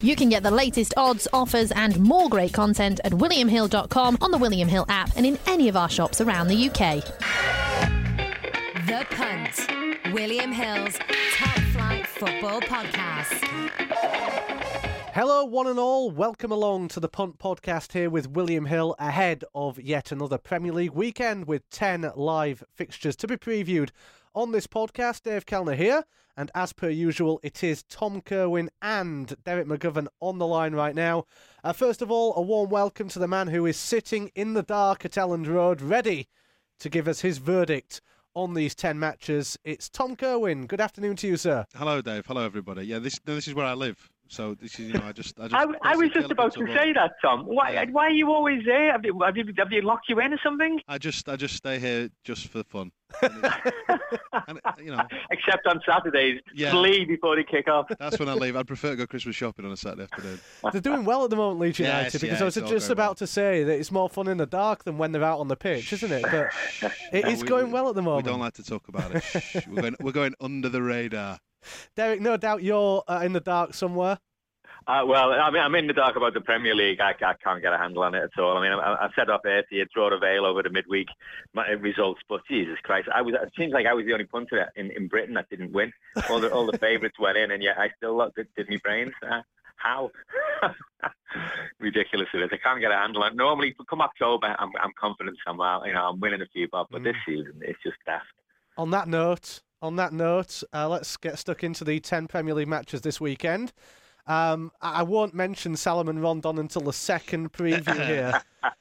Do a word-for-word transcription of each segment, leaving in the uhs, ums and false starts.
You can get the latest odds, offers and more great content at william hill dot com, on the William Hill app and in any of our shops around the U K. The Punt, William Hill's top flight football podcast. Hello one and all, welcome along to the Punt podcast here with William Hill ahead of yet another Premier League weekend with ten live fixtures to be previewed on this podcast. Dave Kellner here, and as per usual it is Tom Kerwin and Derek McGovern on the line right now. Uh, first of all, a warm welcome to the man who is sitting in the dark at Elland Road ready to give us his verdict on these ten matches. It's Tom Kerwin. Good afternoon to you, sir. Hello, Dave. Hello, everybody. Yeah, this this is where I live. So this is, you know, I just, I just. I, I was just about to say that, Tom. Why, Yeah. why are you always there? Have you, have you, have you locked you in or something? I just, I just stay here just for fun. And, it- and it- you know, Except on Saturdays, Yeah. flee before they kick off. that's when I leave. I'd prefer to go Christmas shopping on a Saturday afternoon. They're doing well at the moment, Leeds United, Yes, because yeah, I was it's all just going about well. to say that it's more fun in the dark than when they're out on the pitch, isn't it? But it No, is we- going we- well at the We moment. don't like to talk about it. Shh. We're going, we're going under the radar. Derek, no doubt you're uh, in the dark somewhere. Uh, well, I mean, I'm in the dark about the Premier League. I, I can't get a handle on it at all. I mean, I, I said off air to you, draw the veil over the midweek my- results, but Jesus Christ, I was. It seems like I was the only punter in, in Britain that didn't win. All the all the favourites went in, and yet I still lost, did, did me brains. Uh, how ridiculous it is! I can't get a handle on it. Normally, come October, I'm I'm confident somehow. You know, I'm winning a few, but but this season it's just daft. On that note, on that note, uh, let's get stuck into the ten Premier League matches this weekend. Um, I I won't mention Salomon Rondon until the second preview here.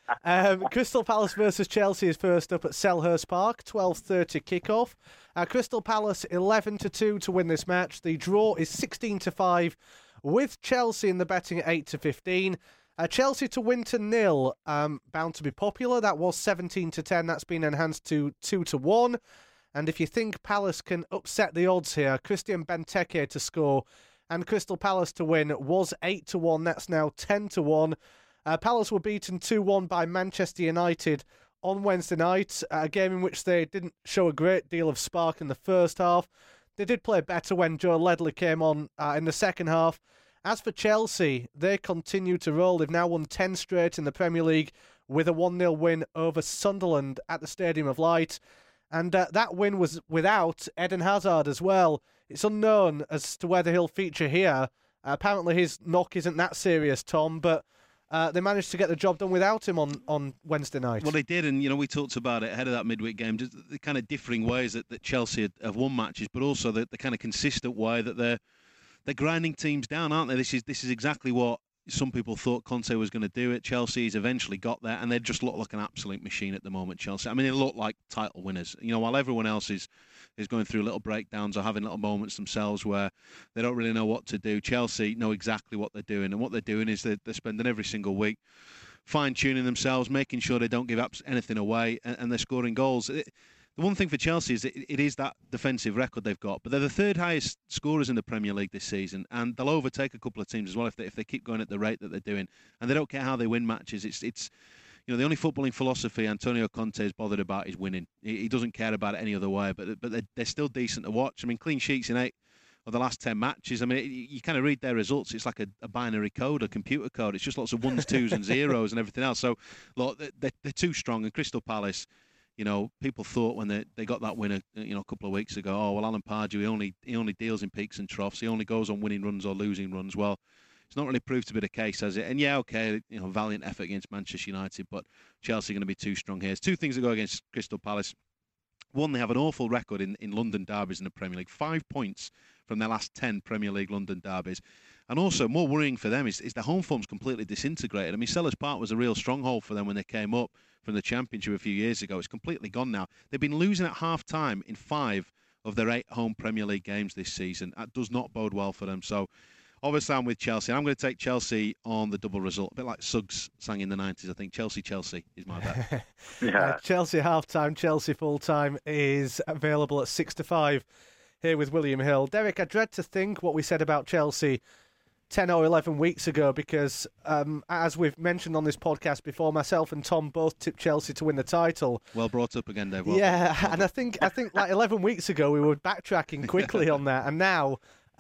Um, Crystal Palace versus Chelsea is first up at Selhurst Park, twelve thirty kickoff. Uh, Crystal Palace eleven to two to win this match. The draw is sixteen to five, with Chelsea in the betting at eight to fifteen. Uh, Chelsea to win to nil, um, bound to be popular. That was seventeen to ten. That's been enhanced to two to one. And if you think Palace can upset the odds here, Christian Benteke to score and Crystal Palace to win was eight to one. That's now ten to one. Uh, Palace were beaten two one by Manchester United on Wednesday night, a game in which they didn't show a great deal of spark in the first half. They did play better when Joe Ledley came on uh, in the second half. As for Chelsea, they continue to roll. They've now won ten straight in the Premier League with a one nil win over Sunderland at the Stadium of Light. And uh, that win was without Eden Hazard as well. It's unknown as to whether he'll feature here. Uh, apparently his knock isn't that serious, Tom, but uh, they managed to get the job done without him on, on Wednesday night. Well, they did, and you know we talked about it ahead of that midweek game, just the kind of differing ways that, that Chelsea had- have won matches, but also the, the kind of consistent way that they're they're grinding teams down, aren't they? This is this is exactly what some people thought Conte was going to do at Chelsea. He's eventually got there, and they just look like an absolute machine at the moment, Chelsea. I mean, they look like title winners. You know, while everyone else is is going through little breakdowns or having little moments themselves where they don't really know what to do, Chelsea know exactly what they're doing. And what they're doing is they're, they're spending every single week fine-tuning themselves, making sure they don't give up anything away, and, and they're scoring goals. It, the one thing for Chelsea is that it is that defensive record they've got, but they're the third highest scorers in the Premier League this season, and they'll overtake a couple of teams as well if they if they keep going at the rate that they're doing. And they don't care how they win matches. It's it's you know the only footballing philosophy Antonio Conte is bothered about is winning. He, he doesn't care about it any other way. But but they're, they're still decent to watch. I mean, clean sheets in eight of the last ten matches. I mean, it, you kind of read their results. It's like a, a binary code, a computer code. It's just lots of ones, twos, and zeros and everything else. So look, they're, they're too strong. And Crystal Palace. You know, people thought when they, they got that winner, you know, a couple of weeks ago, oh well, Alan Pardew, he only he only deals in peaks and troughs. He only goes on winning runs or losing runs. Well, it's not really proved to be the case, has it? And yeah, okay, you know, valiant effort against Manchester United, but Chelsea are going to be too strong here. There's two things that go against Crystal Palace. One, they have an awful record in, in London derbies in the Premier League. Five points from their last ten Premier League London derbies. And also, more worrying for them is, is the home form's completely disintegrated. I mean, Sellers Park was a real stronghold for them when they came up from the Championship a few years ago. It's completely gone now. They've been losing at half-time in five of their eight home Premier League games this season. That does not bode well for them. So, obviously, I'm with Chelsea. And I'm going to take Chelsea on the double result. A bit like Suggs sang in the nineties, I think. Chelsea, Chelsea is my bet. Yeah. Uh, Chelsea half-time, Chelsea full-time is available at six to five here with William Hill. Derek, I dread to think what we said about Chelsea ten or eleven weeks ago because, um, as we've mentioned on this podcast before, myself and Tom both tipped Chelsea to win the title. Well brought up again, Dave. Well yeah, done. Well and I think I think like eleven weeks ago we were backtracking quickly on that, and now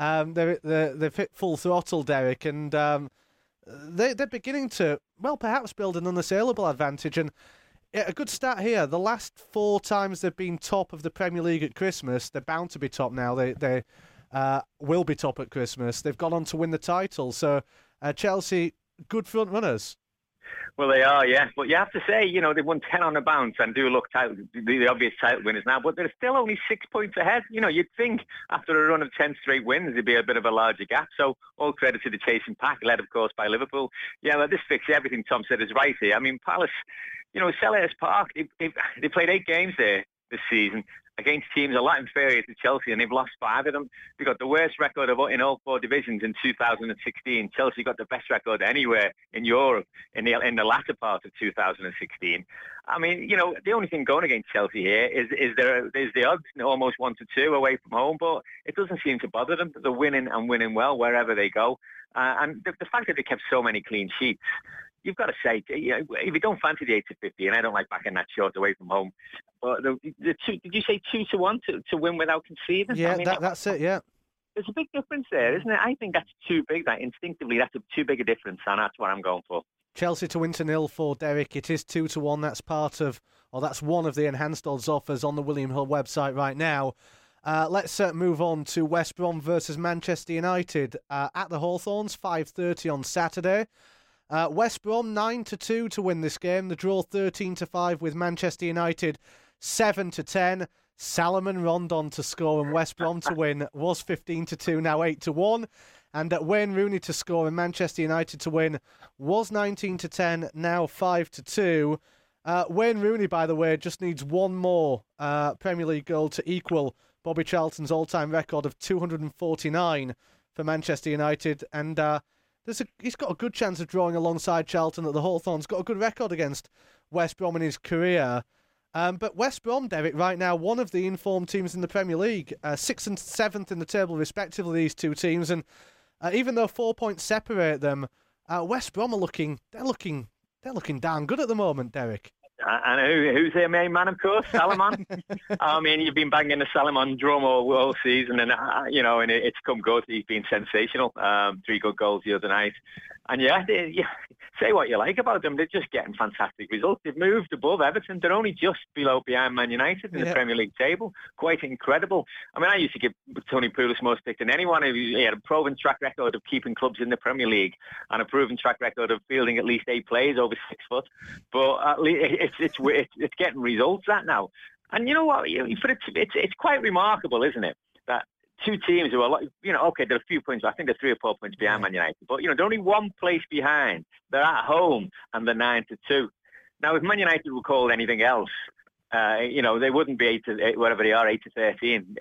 Um, they're, they're, they've hit full throttle, Derek, and um, they, they're beginning to, well, perhaps build an unassailable advantage. And a good stat here, the last four times they've been top of the Premier League at Christmas, they're bound to be top now. They they uh, will be top at Christmas. They've gone on to win the title. So uh, Chelsea, good front runners. Well, they are, yeah. But you have to say, you know, they've won ten on the bounce and do look title, the, the obvious title winners now, but they're still only six points ahead. You know, you'd think after a run of ten straight wins, there'd be a bit of a larger gap. So all credit to the chasing pack, led, of course, by Liverpool. Yeah, well, this fixes everything Tom said is right here. I mean, Palace, you know, Selhurst Park, they, they, they played eight games there this season against teams a lot inferior to Chelsea, and they've lost five of them. They've got the worst record of in all four divisions in two thousand sixteen. Chelsea got the best record anywhere in Europe in the in the latter part of two thousand sixteen. I mean, you know, the only thing going against Chelsea here is is there is the odds almost one to two away from home, but it doesn't seem to bother them. They're winning and winning well wherever they go, uh, and the, the fact that they kept so many clean sheets. You've got to say, you know, if you don't fancy the eight to fifty, and I don't like backing that short away from home, but the, the two, did you say two to one to, to win without conceding? Yeah, I mean, that, that's it. Yeah, there's a big difference there, isn't it? I think that's too big. That instinctively, that's a too big a difference, and that's what I'm going for. Chelsea to win to nil for Derek. It is two to one. That's part of, or that's one of the enhanced odds offers on the William Hill website right now. Uh, let's uh, move on to West Brom versus Manchester United uh, at the Hawthorns, five thirty on Saturday. Uh, West Brom nine to two to win this game. The draw thirteen to five with Manchester United seven to ten. Salomon Rondon to score and West Brom to win was fifteen to two, now eight to one. And uh, Wayne Rooney to score and Manchester United to win was nineteen to ten, now five to two. Uh, Wayne Rooney, by the way, just needs one more uh, Premier League goal to equal Bobby Charlton's all-time record of two hundred forty-nine for Manchester United. And uh, There's a, he's got a good chance of drawing alongside Charlton at the Hawthorns. Got a good record against West Brom in his career. Um, but West Brom, Derek, right now, one of the informed teams in the Premier League. Uh, sixth and seventh in the table, respectively, these two teams. And uh, even though four points separate them, uh, West Brom are looking, they're looking, they're looking darn good at the moment, Derek. And who, who's their main man, of course? Salomon. I mean, you've been banging the Salomon drum all, all season, and uh, you know, and it, it's come good. He's been sensational. Um, three good goals the other night, and yeah, they, yeah, say what you like about them, they're just getting fantastic results. They've moved above Everton. They're only just below behind Man United in yeah. the Premier League table. Quite incredible. I mean, I used to give Tony Pulis more stick than anyone. He had a proven track record of keeping clubs in the Premier League and a proven track record of fielding at least eight players over six foot. But at least it's it's it's, it's getting results that now. And you know what? It's it's it's quite remarkable, isn't it? That two teams who are, like, you know, okay, they're a few points. I think they're three or four points behind Man United, but you know, they're only one place behind. They're at home and they're nine to two. Now, if Man United were called anything else, uh, you know, they wouldn't be eight to eight, whatever they are, eight to thirteen.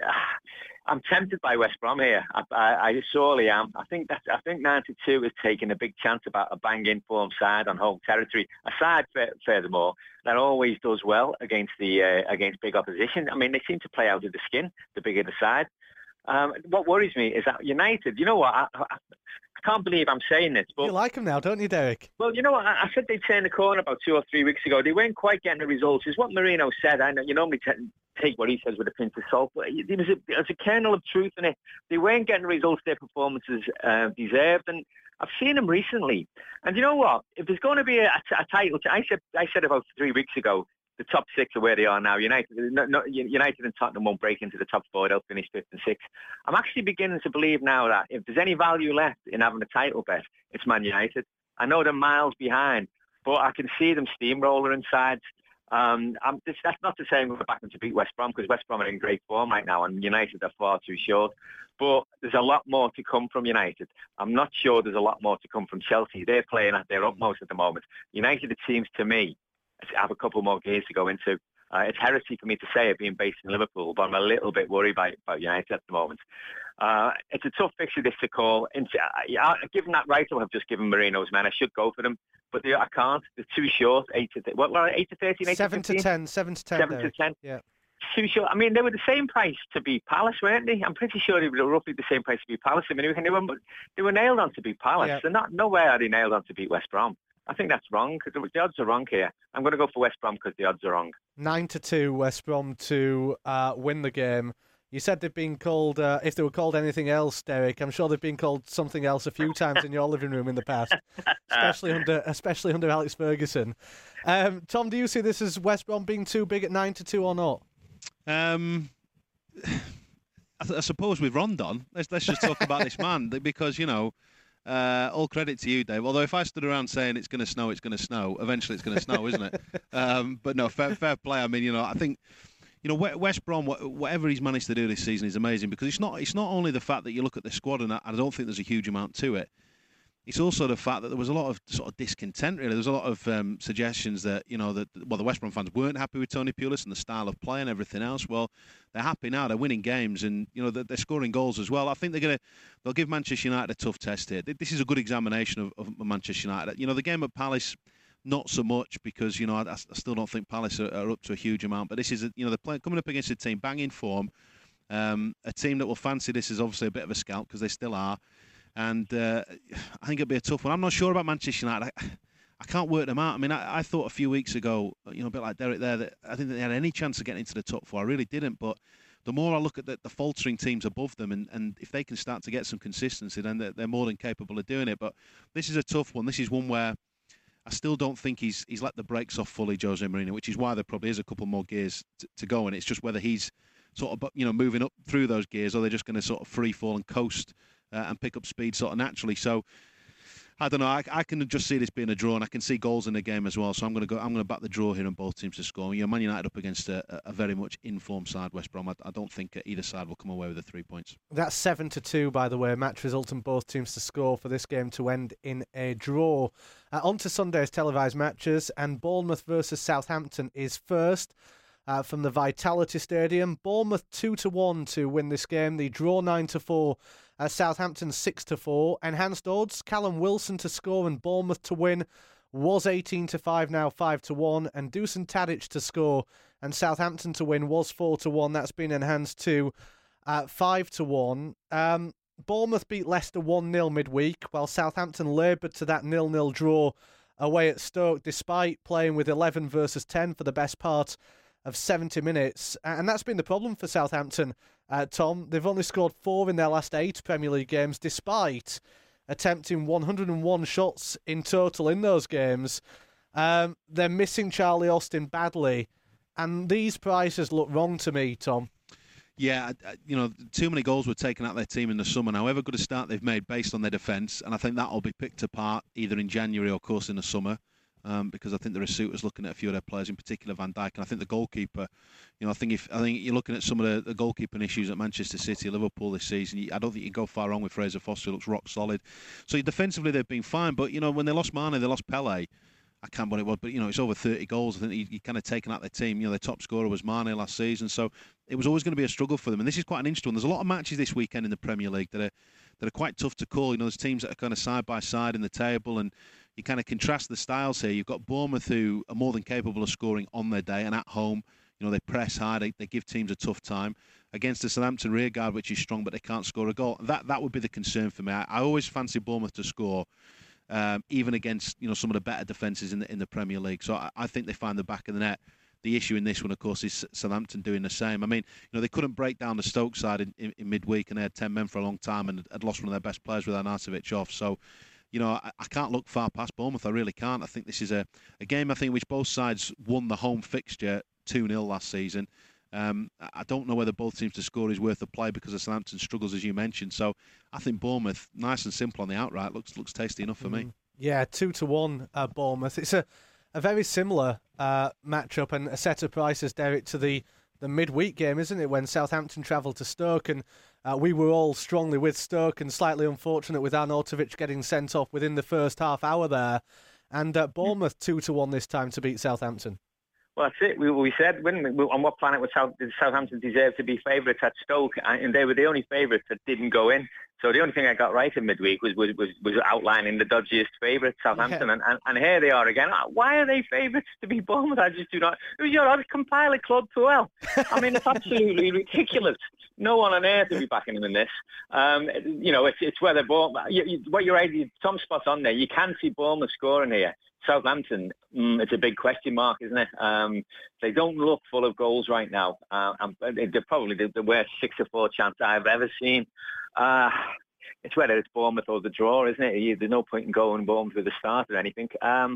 I'm tempted by West Brom here. I, I, I sorely am. I think that I think ninety-two is taking a big chance about a bang-in form side on home territory. A side, furthermore, that always does well against the uh, against big opposition. I mean, they seem to play out of the skin, the bigger the side. Um, what worries me is that United, you know what, I, I, I can't believe I'm saying this. But you like them now, don't you, Derek? Well, you know what, I, I said they turned the corner about two or three weeks ago. They weren't quite getting the results. It's what Mourinho said. I know you normally t- take what he says with a pinch of salt, but there was a, there's a kernel of truth in it. They weren't getting the results their performances uh, deserved, and I've seen them recently. And you know what, if there's going to be a, a, a title, I said, I said about three weeks ago, the top six are where they are now. United, not, not, United and Tottenham won't break into the top four. They'll finish fifth and sixth. I'm actually beginning to believe now that if there's any value left in having a title bet, it's Man United. I know they're miles behind, but I can see them steamrolling sides. Um, I'm, this, that's not to say I'm going to back them to beat West Brom, because West Brom are in great form right now, and United are far too short. But there's a lot more to come from United. I'm not sure there's a lot more to come from Chelsea. They're playing at their utmost at the moment. United, it seems to me, have a couple more games to go into. Uh, it's heresy for me to say it being based in Liverpool, but I'm a little bit worried about, about United at the moment. Uh, it's a tough fixture this to call. And, uh, given that right, I've just given Marino's men, I should go for them, but they, I can't. They're too short. Eight to th- what? Eight to thirteen. Eight seven to, to ten. Seven to ten. Seven there. to ten. Yeah. Too short. I mean, they were the same price to beat Palace, weren't they? I'm pretty sure they were roughly the same price to beat Palace. I mean, they were they were nailed on to beat Palace. Yeah. They're not nowhere are they nailed on to beat West Brom. I think that's wrong, because the odds are wrong here. I'm going to go for West Brom because the odds are wrong. Nine to two, West Brom to uh, win the game. You said they've been called, uh, if they were called anything else, Derek, I'm sure they've been called something else a few times in your living room in the past, especially under especially under Alex Ferguson. Um, Tom, do you see this as West Brom being too big at nine to two or not? Um, I, I suppose with Rondon, let's let's just talk about this man, because, you know, uh, all credit to you, Dave. Although if I stood around saying it's going to snow, it's going to snow, eventually it's going to snow, isn't it? Um, but no, fair, fair play. I mean, you know, I think. You know, West Brom, whatever he's managed to do this season is amazing, because it's not it's not only the fact that you look at the squad, and I don't think there's a huge amount to it. It's also the fact that there was a lot of sort of discontent, really. There was a lot of um, suggestions that, you know, that well, the West Brom fans weren't happy with Tony Pulis and the style of play and everything else. Well, they're happy now. They're winning games, and, you know, they're, they're scoring goals as well. I think they're going to they'll give Manchester United a tough test here. This is a good examination of, of Manchester United. You know, the game at Palace, not so much, because, you know, I, I still don't think Palace are, are up to a huge amount. But this is, a, you know, they're playing, coming up against a team bang in form, um, a team that will fancy this is obviously a bit of a scalp, because they still are. And uh, I think it'll be a tough one. I'm not sure about Manchester United. I, I can't work them out. I mean, I, I thought a few weeks ago, you know, a bit like Derek there, that I didn't think they had any chance of getting into the top four. I really didn't. But the more I look at the, the faltering teams above them, and, and if they can start to get some consistency, then they're, they're more than capable of doing it. But this is a tough one. This is one where I still don't think he's he's let the brakes off fully, Jose Mourinho, which is why there probably is a couple more gears to, to go, and it's just whether he's sort of, you know, moving up through those gears, or they're just going to sort of free fall and coast uh, and pick up speed sort of naturally. So I don't know. I, I can just see this being a draw, and I can see goals in the game as well. So I'm going to go. I'm going to back the draw here on both teams to score. You know, Man United up against a, a very much informed side, West Brom. I, I don't think either side will come away with the three points. That's seven to two, by the way. Match result in both teams to score for this game to end in a draw. Uh, on to Sunday's televised matches, and Bournemouth versus Southampton is first. Uh, from the Vitality Stadium. Bournemouth two to one to win this game. The draw nine to four. Uh, Southampton six to four. Enhanced odds: Callum Wilson to score and Bournemouth to win was eighteen to five, now five to one. And Dusan Tadic to score and Southampton to win was four to one. That's been enhanced to uh, five to one. Um, Bournemouth beat Leicester one nil midweek, while Southampton laboured to that nil nil draw away at Stoke, despite playing with eleven versus ten for the best part of seventy minutes. And that's been the problem for Southampton, uh, Tom. They've only scored four in their last eight Premier League games, despite attempting one hundred one shots in total in those games. Um, they're missing Charlie Austin badly, and these prices look wrong to me, Tom. Yeah, you know, too many goals were taken out of their team in the summer. However good a start they've made based on their defence, and I think that will be picked apart either in January or, of course, in the summer. Um, because I think there are suitors looking at a few of their players, in particular Van Dijk, and I think the goalkeeper. You know, I think if I think you're looking at some of the, the goalkeeping issues at Manchester City, Liverpool this season, I don't think you can go far wrong with Fraser Foster. Who looks rock solid. So defensively they've been fine, but you know when they lost Mane, they lost Pele. I can't remember what it was, but you know it's over thirty goals. I think he, he kind of taken out their team. You know their top scorer was Mane last season, so it was always going to be a struggle for them. And this is quite an interesting one. There's a lot of matches this weekend in the Premier League that are that are quite tough to call. You know, there's teams that are kind of side by side in the table, and you kind of contrast the styles here. You've got Bournemouth, who are more than capable of scoring on their day and at home. You know, they press high, they, they give teams a tough time against the Southampton rearguard, which is strong, but they can't score a goal. That that would be the concern for me. I, I always fancy Bournemouth to score, um, even against you know some of the better defences in the in the Premier League. So I, I think they find the back of the net. The issue in this one, of course, is Southampton doing the same. I mean, you know, they couldn't break down the Stoke side in, in, in midweek, and they had ten men for a long time and had lost one of their best players with Arnautovic off. So, you know, I, I can't look far past Bournemouth. I really can't. I think this is a, a game, I think, which both sides won the home fixture two nil last season. Um, I don't know whether both teams to score is worth the play because of Southampton's struggles, as you mentioned. So I think Bournemouth, nice and simple on the outright, looks looks tasty enough for mm. me. Yeah, two to one uh, Bournemouth. It's a, a very similar uh, matchup and a set of prices, Derek, to the, the midweek game, isn't it, when Southampton travelled to Stoke, and uh, we were all strongly with Stoke and slightly unfortunate with Arnautovic getting sent off within the first half hour there. And uh, Bournemouth two to one this time to beat Southampton. Well, that's it. We, we said when we, on what planet was South, did Southampton deserve to be favourites at Stoke, and they were the only favourites that didn't go in. So the only thing I got right in midweek was was, was, was outlining the dodgiest favourites, Southampton, yeah. and, and and here they are again. Why are they favourites to beat Bournemouth? I just do not. It was your odd compiler club too well. I mean, it's absolutely ridiculous. No one on earth will be backing them in this. Um, you know, it's it's whether Bournemouth. You, you, what you're right, Tom's spot on there. You can see Bournemouth scoring here. Southampton, mm, it's a big question mark, isn't it? Um, they don't look full of goals right now. Uh, they're probably the, the worst six to four chance I've ever seen. Uh, it's whether it's Bournemouth or the draw, isn't it? You, there's no point in going Bournemouth with a start or anything. Um,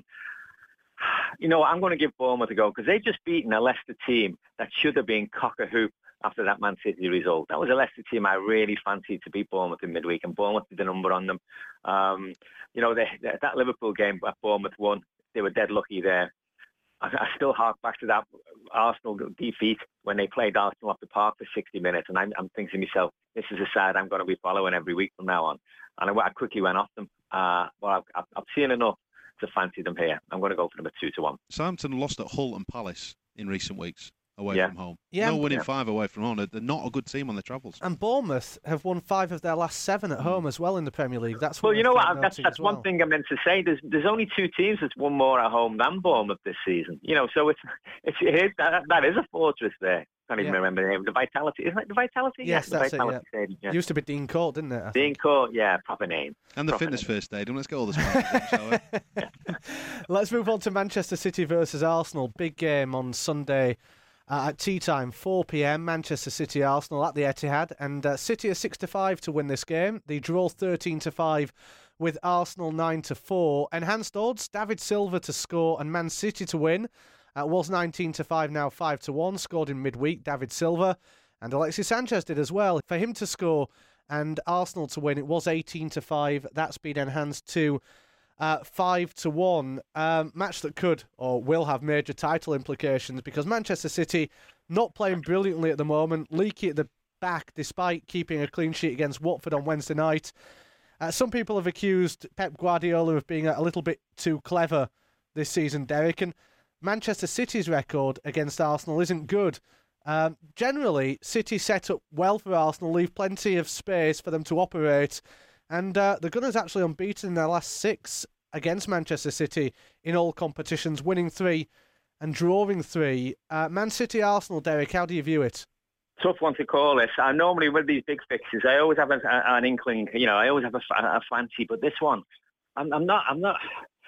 you know, I'm going to give Bournemouth a go because they've just beaten a Leicester team that should have been cock-a-hoop after that Man City result. That was a Leicester team I really fancied to beat Bournemouth in midweek, and Bournemouth did a number on them. Um, you know, they, they, that Liverpool game that Bournemouth won, they were dead lucky there. I, I still hark back to that Arsenal defeat when they played Arsenal off the park for sixty minutes, and I'm, I'm thinking to myself, this is a side I'm going to be following every week from now on. And I, I quickly went off them. Uh, well, I've, I've seen enough to fancy them here. I'm going to go for them at two to one. Southampton lost at Hull and Palace in recent weeks. Away yeah. from home. Yeah, no winning yeah. five away from home. They're not a good team on the travels. And Bournemouth have won five of their last seven at home as well in the Premier League. That's well, you know what? That's, that's well. one thing I meant to say. There's there's only two teams that's won more at home than Bournemouth this season. You know, so it's it's it is, that, that is a fortress there. Can't even yeah. remember the name. The Vitality, isn't it? The Vitality. Yes, yeah, that's the Vitality it. Yeah. Stadium, yeah. It used to be Dean Court, didn't it? I Dean think. Court, yeah, proper name. And the proper Fitness name. First Stadium. Let's get all the sponsors in, shall we? Let's move on to Manchester City versus Arsenal. Big game on Sunday. Uh, at tea time, four p.m, Manchester City Arsenal at the Etihad, and uh, City are six to five to win this game. They draw thirteen to five with Arsenal nine to four. Enhanced odds: David Silva to score and Man City to win. Uh, was nineteen to five, now five to one. Scored in midweek, David Silva, and Alexis Sanchez did as well. For him to score and Arsenal to win, it was eighteen to five. That's been enhanced to Uh, five to one, um, match that could or will have major title implications because Manchester City not playing brilliantly at the moment, leaky at the back despite keeping a clean sheet against Watford on Wednesday night. Uh, some people have accused Pep Guardiola of being a little bit too clever this season, Derek, and Manchester City's record against Arsenal isn't good. Um, generally, City set up well for Arsenal, leave plenty of space for them to operate. And uh, the Gunners actually unbeaten in their last six against Manchester City in all competitions, winning three and drawing three. Uh, Man City, Arsenal, Derek, how do you view it? Tough one to call this. I normally, with these big fixes, I always have a, a, an inkling, you know, I always have a, a fancy, but this one, I'm, I'm not, I'm not,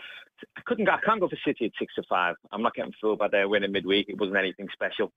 I couldn't, I can't go for City at six to five. I'm not getting fooled by their win in midweek. It wasn't anything special.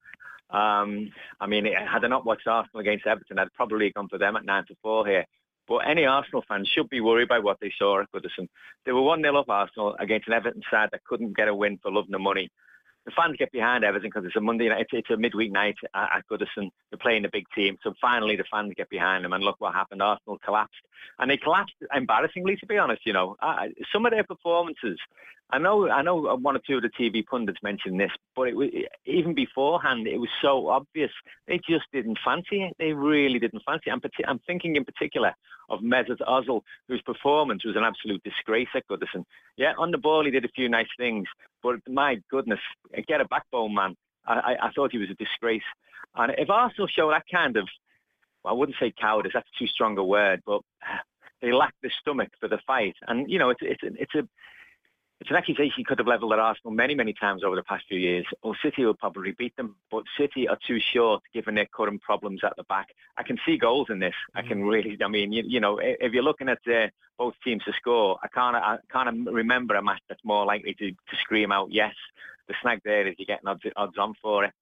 Um, I mean, had I not watched Arsenal against Everton, I'd probably gone for them at nine to four here. But any Arsenal fans should be worried by what they saw at Goodison. They were one nil up Arsenal against an Everton side that couldn't get a win for love nor money. The fans get behind Everton because it's a Monday night, it's, it's a midweek night at, at Goodison. They're playing a big team. So finally the fans get behind them and look what happened. Arsenal collapsed. And they collapsed embarrassingly, to be honest, you know. Uh, some of their performances, I know I know one or two of the T V pundits mentioned this, but it was, even beforehand, it was so obvious. They just didn't fancy it. They really didn't fancy it. I'm, I'm thinking in particular of Mesut Ozil, whose performance was an absolute disgrace at Goodison. Yeah, on the ball he did a few nice things, but my goodness, get a backbone, man. I, I, I thought he was a disgrace. And if Arsenal show that kind of, well, I wouldn't say cowardice, that's too strong a word, but they lack the stomach for the fight. And, you know, it's, it's, it's a... It's an accusation he could have levelled at Arsenal many, many times over the past few years. Well, City will probably beat them, but City are too short given their current problems at the back. I can see goals in this. I can really, I mean, you, you know, if you're looking at uh, both teams to score, I can't, I can't remember a match that's more likely to, to scream out yes. The snag there is you're getting odds, odds on for it.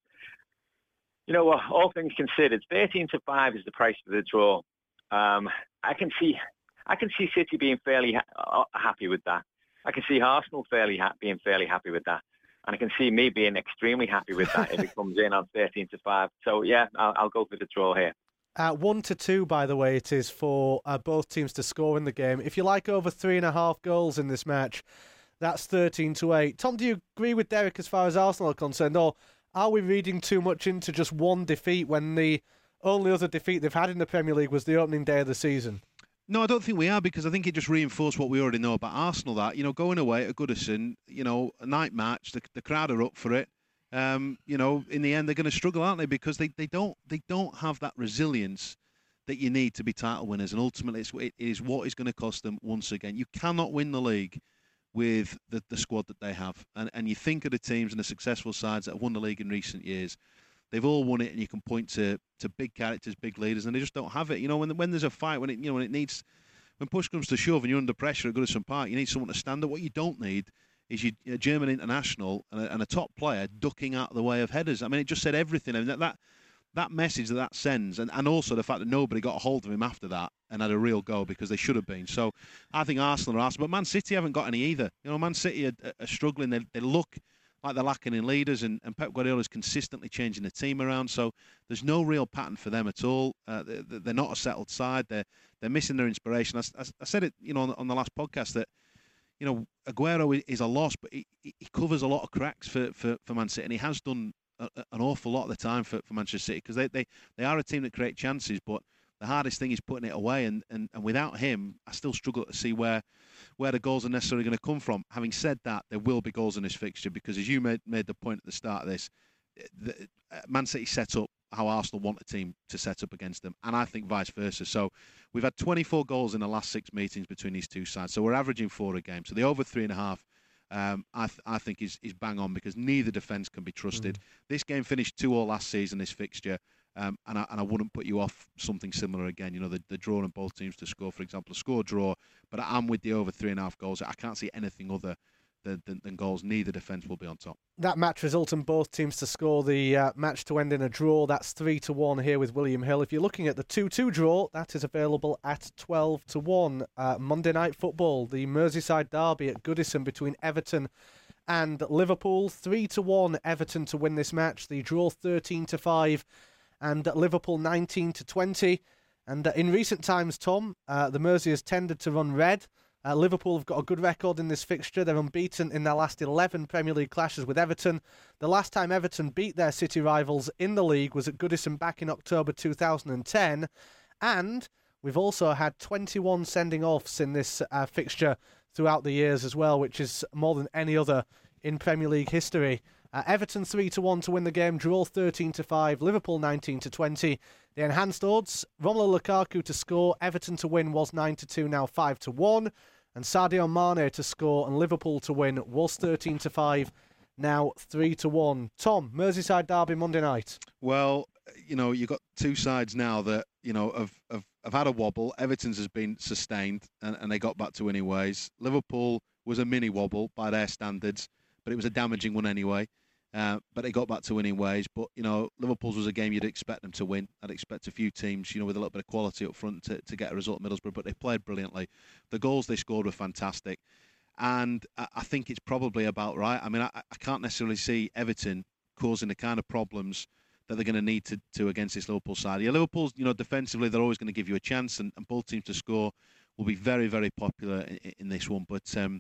You know what? All things considered, thirteen to five is the price for the draw. Um, I can see, I can see City being fairly ha- happy with that. I can see Arsenal fairly ha- being fairly happy with that. And I can see me being extremely happy with that if it comes in on thirteen to five. So, yeah, I'll, I'll go for the draw here. Uh, one to two, by the way, it is for uh, both teams to score in the game. If you like over three and a half goals in this match, that's thirteen to eight. Tom, do you agree with Derek as far as Arsenal are concerned? Or are we reading too much into just one defeat when the only other defeat they've had in the Premier League was the opening day of the season? No, I don't think we are, because I think it just reinforced what we already know about Arsenal, that, you know, going away at Goodison, you know, a night match, the, the crowd are up for it. Um, you know, in the end, they're going to struggle, aren't they? Because they, they don't they don't have that resilience that you need to be title winners, and ultimately it's, it is what is going to cost them once again. You cannot win the league with the, the squad that they have. And, and you think of the teams and the successful sides that have won the league in recent years, they've all won it, and you can point to, to big characters, big leaders, and they just don't have it. You know, when when there's a fight, when it you know when it needs, when push comes to shove and you're under pressure at Goodison Park, you need someone to stand up. What you don't need is you, a German international and a, and a top player ducking out of the way of headers. I mean, it just said everything. I mean, that, that that message that that sends, and, and also the fact that nobody got a hold of him after that and had a real go because they should have been. So I think Arsenal are Arsenal, but Man City haven't got any either. You know, Man City are, are struggling. They, they look like they're lacking in leaders, and, and Pep Guardiola is consistently changing the team around. So there's no real pattern for them at all. Uh, they, they're not a settled side. They're they're missing their inspiration. I, I, I said it, you know, on, on the last podcast that, you know, Aguero is a loss, but he, he covers a lot of cracks for, for, for Man City, and he has done a, an awful lot of the time for, for Manchester City, because they, they, they are a team that create chances, but the hardest thing is putting it away, and, and, and without him, I still struggle to see where where the goals are necessarily going to come from. Having said that, there will be goals in this fixture, because as you made, made the point at the start of this, the, Man City set up how Arsenal want a team to set up against them, and I think vice versa. So we've had twenty-four goals in the last six meetings between these two sides, so we're averaging four a game. So the over three and a half, um, I, th- I think is, is bang on, because neither defence can be trusted. Mm. This game finished two all last season, this fixture, um, and, I, and I wouldn't put you off something similar again. You know, the, the draw on both teams to score, for example, a score draw, but I'm with the over three and a half goals. I can't see anything other Than, than, than goals. Neither defence will be on top. That match result in both teams to score the uh, match to end in a draw. That's three to one here with William Hill. If you're looking at the two two draw, that is available at twelve to one. Uh, Monday Night Football, the Merseyside derby at Goodison between Everton and Liverpool. three to one Everton to win this match. The draw thirteen to five and Liverpool nineteen to twenty. And uh, in recent times, Tom, uh, the Merseys tended to run red. Uh, Liverpool have got a good record in this fixture. They're unbeaten in their last eleven Premier League clashes with Everton. The last time Everton beat their city rivals in the league was at Goodison back in October two thousand ten. And we've also had twenty-one sending offs in this uh, fixture throughout the years as well, which is more than any other in Premier League history. Uh, Everton three to one to win the game, draw thirteen to five, Liverpool nineteen to twenty. The enhanced odds, Romelu Lukaku to score, Everton to win was nine to two, now five to one. And Sadio Mane to score and Liverpool to win was thirteen to five, now three to one. Tom, Merseyside derby Monday night. Well, you know, you've got two sides now that, you know, have, have, have had a wobble. Everton's has been sustained, and, and they got back to winning ways. Liverpool was a mini wobble by their standards, but it was a damaging one anyway. Uh, but they got back to winning ways. But, you know, Liverpool's was a game you'd expect them to win. I'd expect a few teams, you know, with a little bit of quality up front to, to get a result at Middlesbrough, but they played brilliantly. The goals they scored were fantastic. And I, I think it's probably about right. I mean, I, I can't necessarily see Everton causing the kind of problems that they're going to need to, to against this Liverpool side. Yeah, Liverpool's, you know, defensively, they're always going to give you a chance, and, and both teams to score will be very, very popular in, in this one. But um,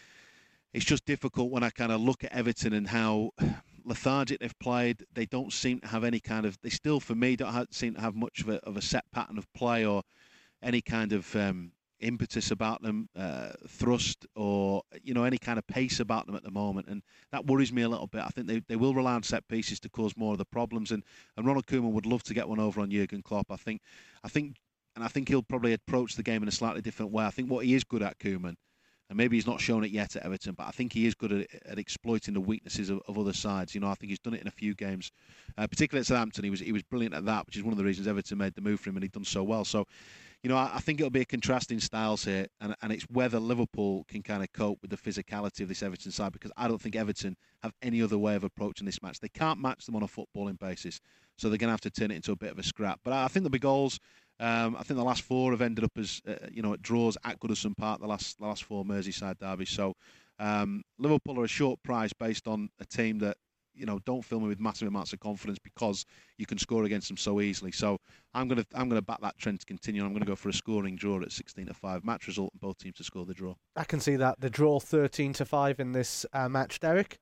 it's just difficult when I kind of look at Everton and how lethargic they've played. They don't seem to have any kind of, they still, for me, don't have, seem to have much of a, of a set pattern of play or any kind of um, impetus about them, uh, thrust or, you know, any kind of pace about them at the moment. And that worries me a little bit. I think they, they will rely on set pieces to cause more of the problems. And, and Ronald Koeman would love to get one over on Jurgen Klopp. I think, I think, and I think he'll probably approach the game in a slightly different way. I think what he is good at, Koeman, and maybe he's not shown it yet at Everton, but I think he is good at, at exploiting the weaknesses of, of other sides. You know, I think he's done it in a few games, uh, particularly at Southampton. He was he was brilliant at that, which is one of the reasons Everton made the move for him, and he'd done so well. So, you know, I, I think it'll be a contrasting styles here, and, and it's whether Liverpool can kind of cope with the physicality of this Everton side, because I don't think Everton have any other way of approaching this match. They can't match them on a footballing basis, so they're going to have to turn it into a bit of a scrap. But I, I think there'll be goals. Um, I think the last four have ended up as, uh, you know, at draws at Goodison Park, the last the last four Merseyside derbies. So um, Liverpool are a short price based on a team that, you know, don't fill me with massive amounts of confidence because you can score against them so easily. So I'm going to I'm going to back that trend to continue. I'm going to go for a scoring draw at sixteen to five. Match result and both teams to score the draw. I can see that. The draw thirteen to five in this uh, match, Derek.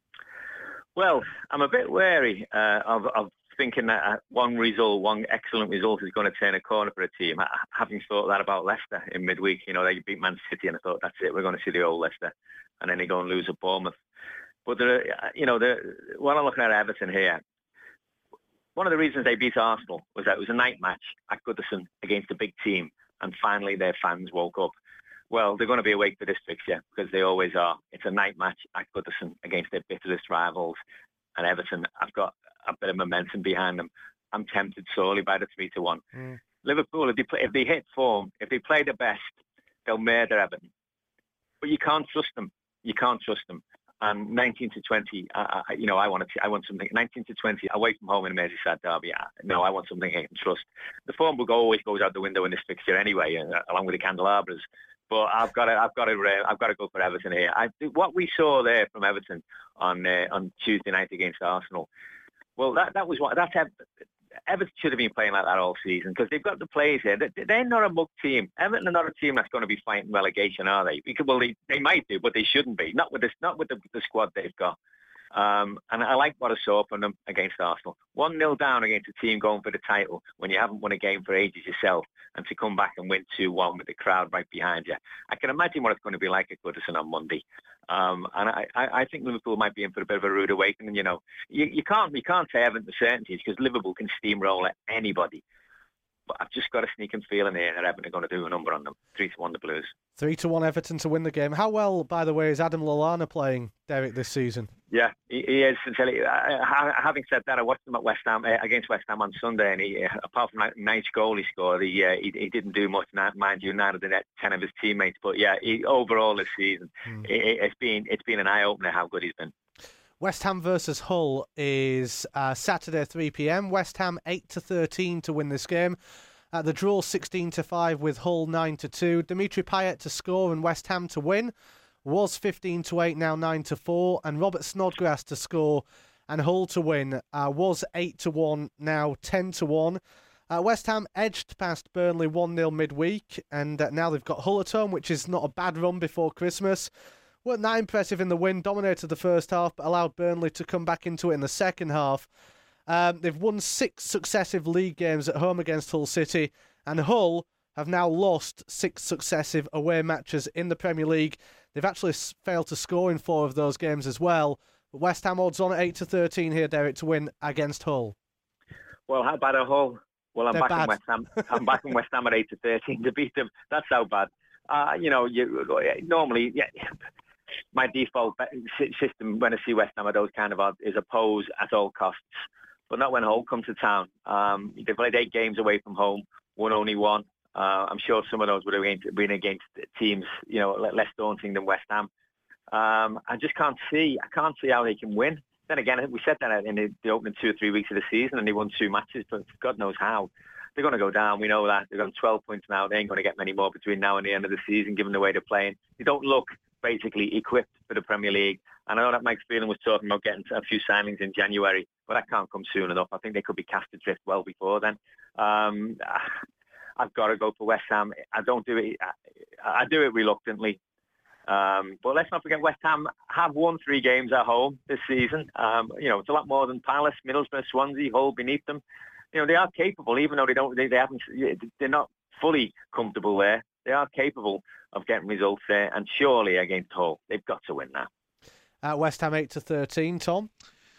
Well, I'm a bit wary uh, of, of thinking that one result, one excellent result is going to turn a corner for a team. Having thought that about Leicester in midweek, you know, they beat Man City and I thought, that's it, we're going to see the old Leicester. And then they go and lose at Bournemouth. But, there are, you know, the, when I'm looking at Everton here, one of the reasons they beat Arsenal was that it was a night match at Goodison against a big team, and finally their fans woke up. Well, they're going to be awake for this fixture because they always are. It's a night match at Goodison against their bitterest rivals, and Everton have got a bit of momentum behind them. I'm tempted sorely by the three to one. Mm. Liverpool, if they play, if they hit form, if they play the best, they'll murder Everton. But you can't trust them. You can't trust them. And nineteen to twenty, I, I, you know, I want to, I want something. nineteen to twenty, away from home in a Merseyside derby. No, I want something I can trust. The form book always goes out the window in this fixture anyway, uh, along with the candelabras. But I've got to, I've got to, uh, I've got to go for Everton here. I, what we saw there from Everton on uh, on Tuesday night against Arsenal, well, that that was what that's. Everton should have been playing like that all season because they've got the players here. They're not a mug team. Everton are not a team that's going to be fighting relegation, are they? Because, well, they, they might do, but they shouldn't be. Not with this, not with the, the squad they've got. Um, and I like what I saw from them against Arsenal. one nil down against a team going for the title when you haven't won a game for ages yourself, and to come back and win two one with the crowd right behind you. I can imagine what it's going to be like at Goodison on Monday. Um, and I, I think Liverpool might be in for a bit of a rude awakening. You know, you, you can't you can't say Everton for certainties because Liverpool can steamroll at anybody. But I've just got a sneaking feeling here that Everton are going to do a number on them. Three to one, the Blues. Three to one, Everton to win the game. How well, by the way, is Adam Lallana playing, Derek, this season? Yeah, he, he is. Sincerely, uh, having said that, I watched him at West Ham uh, against West Ham on Sunday, and he, uh, apart from that nice goal he scored, he, uh, he he didn't do much. Mind you, neither did ten of his teammates. But yeah, he, overall this season, hmm. it, it's been it's been an eye opener how good he's been. West Ham versus Hull is uh, Saturday three p.m. West Ham eight to thirteen to win this game. Uh, the draw sixteen to five with Hull nine to two. Dimitri Payet to score and West Ham to win was fifteen to eight, now nine to four. And Robert Snodgrass to score and Hull to win uh, was eight to one, now ten to one. Uh, West Ham edged past Burnley one nil midweek, and uh, now they've got Hull at home, which is not a bad run before Christmas. Weren't that impressive in the win, dominated the first half, but allowed Burnley to come back into it in the second half. Um, they've won six successive league games at home against Hull City, and Hull have now lost six successive away matches in the Premier League. They've actually failed to score in four of those games as well. But West Ham odds on at eight to thirteen here, Derek, to win against Hull. Well, how bad are Hull? Well, I'm They're back bad. in West Ham. I'm back in West Ham at eight to thirteen to beat them. That's how bad. Uh, you know, you normally, yeah, my default system when I see West Ham at those kind of odds is oppose at all costs. But not when Hull come to town. Um, they played eight games away from home, won only one. Uh, I'm sure some of those would have been against teams, you know, less daunting than West Ham. Um, I just can't see. I can't see how they can win. Then again, we said that in the, the opening two or three weeks of the season, and they won two matches. But God knows how they're going to go down. We know that they've got twelve points now. They ain't going to get many more between now and the end of the season, given the way they're playing. They don't look basically equipped for the Premier League. And I know that Mike Phelan was talking about getting a few signings in January, but that can't come soon enough. I think they could be cast adrift well before then. Um, I've got to go for West Ham. I don't do it. I, I do it reluctantly. Um, but let's not forget West Ham have won three games at home this season. Um, you know, it's a lot more than Palace, Middlesbrough, Swansea, Hull beneath them. You know, they are capable, even though they don't, they, they haven't, they're not fully comfortable there. They are capable of getting results there, and surely against Hull, they've got to win now. Uh, West Ham eight to thirteen, Tom.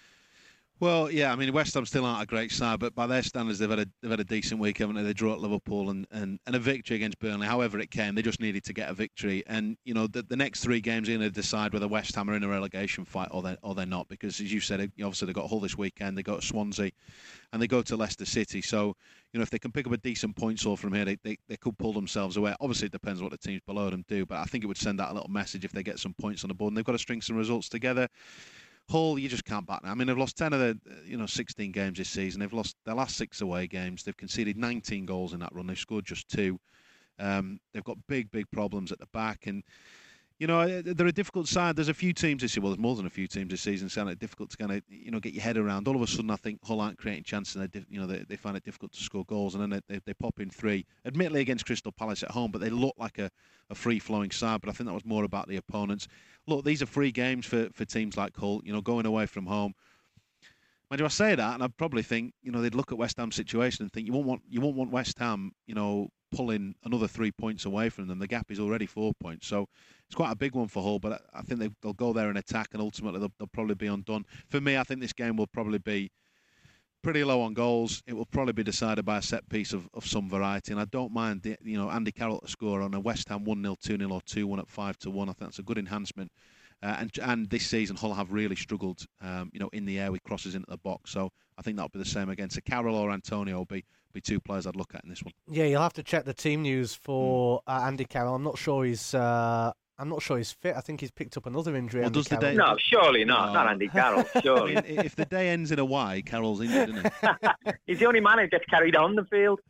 Well, yeah, I mean, West Ham still aren't a great side, but by their standards, they've had a they've had a decent week, haven't they? They drew at Liverpool and, and, and a victory against Burnley. However it came, they just needed to get a victory. And, you know, the, the next three games are going to decide whether West Ham are in a relegation fight or they're, or they're not. Because, as you said, obviously they've got Hull this weekend, they go to Swansea, and they go to Leicester City. So, you know, if they can pick up a decent point haul from here, they, they, they could pull themselves away. Obviously, it depends what the teams below them do, but I think it would send out a little message if they get some points on the board. And they've got to string some results together. Hull, you just can't back them. I mean, they've lost ten of the, you know, sixteen games this season. They've lost their last six away games. They've conceded nineteen goals in that run. They've scored just two. Um, they've got big, big problems at the back. And, you know, they're a difficult side. There's a few teams this year. Well, there's more than a few teams this season. Sound it difficult to kind of, you know, get your head around. All of a sudden, I think Hull aren't creating chances. And they, you know, they, they find it difficult to score goals. And then they, they, they pop in three, admittedly against Crystal Palace at home, but they look like a, a free-flowing side. But I think that was more about the opponents. Look, these are free games for, for teams like Hull, you know, going away from home. Mind you, I say that, and I'd probably think, you know, they'd look at West Ham's situation and think, you won't want, you won't want West Ham, you know, pulling another three points away from them. The gap is already four points. So it's quite a big one for Hull, but I think they, they'll go there and attack, and ultimately they'll, they'll probably be undone. For me, I think this game will probably be pretty low on goals. It will probably be decided by a set piece of, of some variety. And I don't mind, the, you know, Andy Carroll to score on a West Ham one nil, two nil or two one at five to one. I think that's a good enhancement. Uh, and and this season, Hull have really struggled, um, you know, in the air with crosses into the box. So I think that'll be the same again. So Carroll or Antonio will be, be two players I'd look at in this one. Yeah, you'll have to check the team news for uh, Andy Carroll. I'm not sure he's... Uh... I'm not sure he's fit. I think he's picked up another injury. Well, Andy does the Carroll. day- No, surely not. No. Not Andy Carroll, surely. I mean, if the day ends in a Y, Carroll's injured, isn't he? He's the only man who gets carried on the field.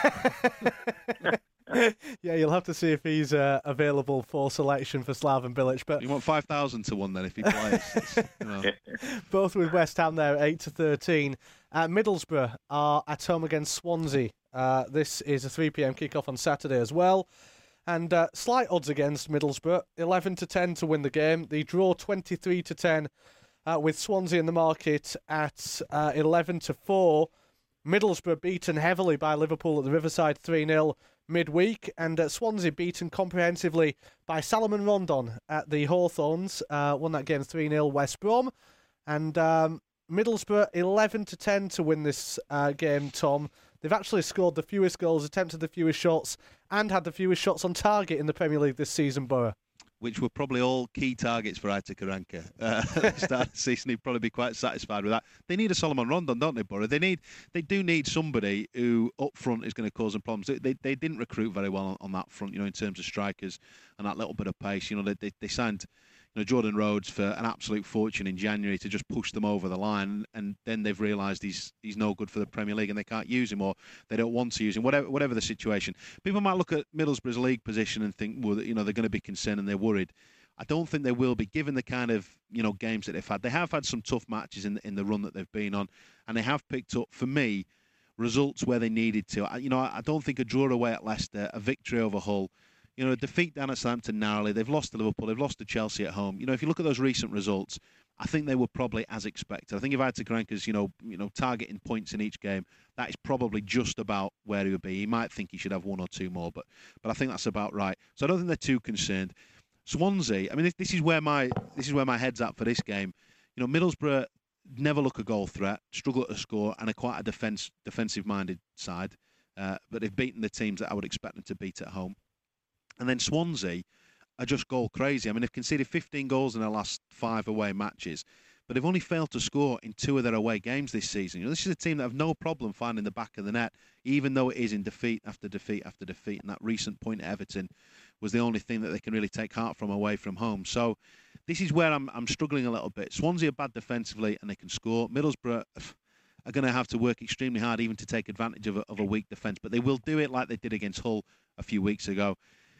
Yeah, you'll have to see if he's uh, available for selection for Slaven Bilic. But You want five thousand to one then if he plays. It's, you know. both with West Ham there, eight to thirteen. Uh, Middlesbrough are at home against Swansea. Uh, this is a three p.m. kickoff on Saturday as well. And uh, slight odds against Middlesbrough, eleven to ten to win the game. They draw twenty-three to ten uh, with Swansea in the market at uh, eleven to four. Middlesbrough beaten heavily by Liverpool at the Riverside three nil midweek. And uh, Swansea beaten comprehensively by Salomon Rondon at the Hawthorns. Uh, won that game three nil West Brom. And um, Middlesbrough eleven to ten to win this uh, game, Tom. They've actually scored the fewest goals, attempted the fewest shots, and had the fewest shots on target in the Premier League this season, Borough. Which were probably all key targets for Aitor Karanka. Uh, at the start of the season, he'd probably be quite satisfied with that. They need a Solomon Rondon, don't they, Borough? They need, they do need somebody who up front is going to cause them problems. They, they, they didn't recruit very well on, on that front, you know, in terms of strikers and that little bit of pace. You know, they, they, they signed, you know, Jordan Rhodes for an absolute fortune in January to just push them over the line, and then they've realised he's he's no good for the Premier League and they can't use him, or they don't want to use him, whatever whatever the situation. People might look at Middlesbrough's league position and think, well, you know, they're going to be concerned and they're worried. I don't think they will be, given the kind of, you know, games that they've had. They have had some tough matches in the, in the run that they've been on, and they have picked up, for me, results where they needed to. I, you know, I don't think a draw away at Leicester, a victory over Hull, you know, a defeat down at Southampton narrowly. They've lost to Liverpool. They've lost to Chelsea at home. You know, if you look at those recent results, I think they were probably as expected. I think if Aitor Karanka's, you know, you know, targeting points in each game, that is probably just about where he would be. He might think he should have one or two more, but but I think that's about right. So I don't think they're too concerned. Swansea, I mean, this is where my this is where my head's at for this game. You know, Middlesbrough never look a goal threat, struggle to score, and are quite a defense defensive-minded side. Uh, but they've beaten the teams that I would expect them to beat at home. And then Swansea are just goal crazy. I mean, they've conceded fifteen goals in their last five away matches, but they've only failed to score in two of their away games this season. You know, this is a team that have no problem finding the back of the net, even though it is in defeat after defeat after defeat. And that recent point at Everton was the only thing that they can really take heart from away from home. So this is where I'm I'm struggling a little bit. Swansea are bad defensively and they can score. Middlesbrough are going to have to work extremely hard even to take advantage of a, of a weak defence, but they will do it like they did against Hull a few weeks ago.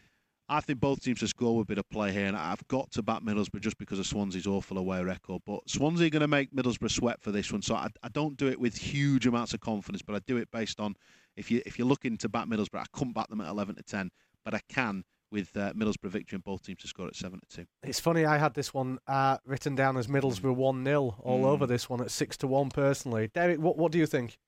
I think both teams to score would be the play here, and I've got to back Middlesbrough just because of Swansea's awful away record. But Swansea are going to make Middlesbrough sweat for this one, so I, I don't do it with huge amounts of confidence, but I do it based on, if, you, if you're looking to back Middlesbrough, I couldn't back them at eleven to ten, but I can with uh, Middlesbrough victory and both teams to score at seven to two. It's funny, I had this one uh, written down as Middlesbrough one nil all mm. over this one at six to one personally. Derek, what, what do you think?